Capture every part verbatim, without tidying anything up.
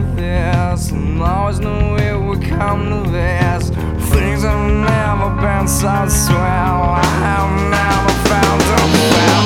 of this, and always knew it would come to this. Things have never been so swell. I have never found a well.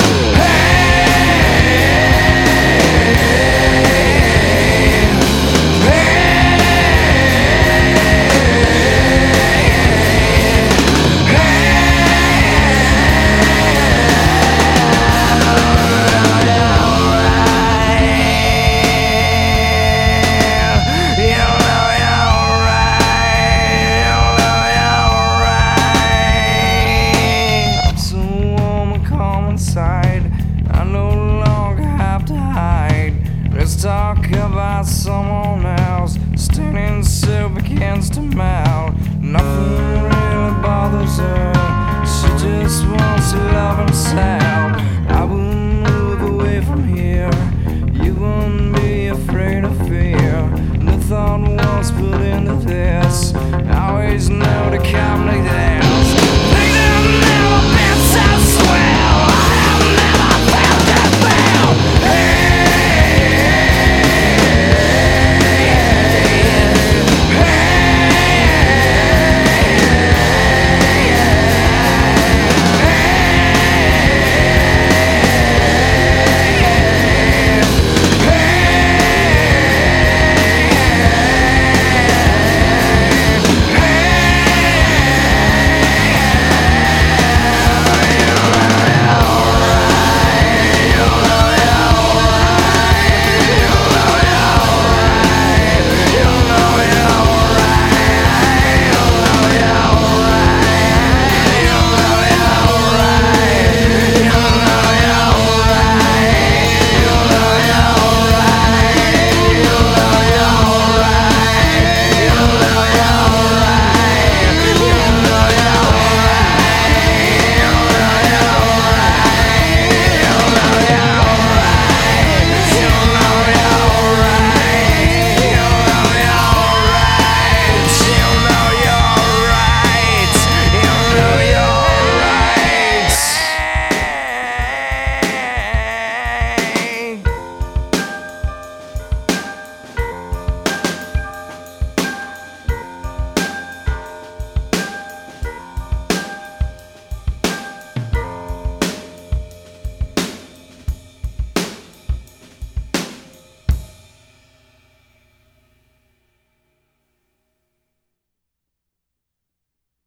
I no longer have to hide. Let's talk about someone else. Standing still begins to melt. Nothing really bothers her. She just wants to love himself.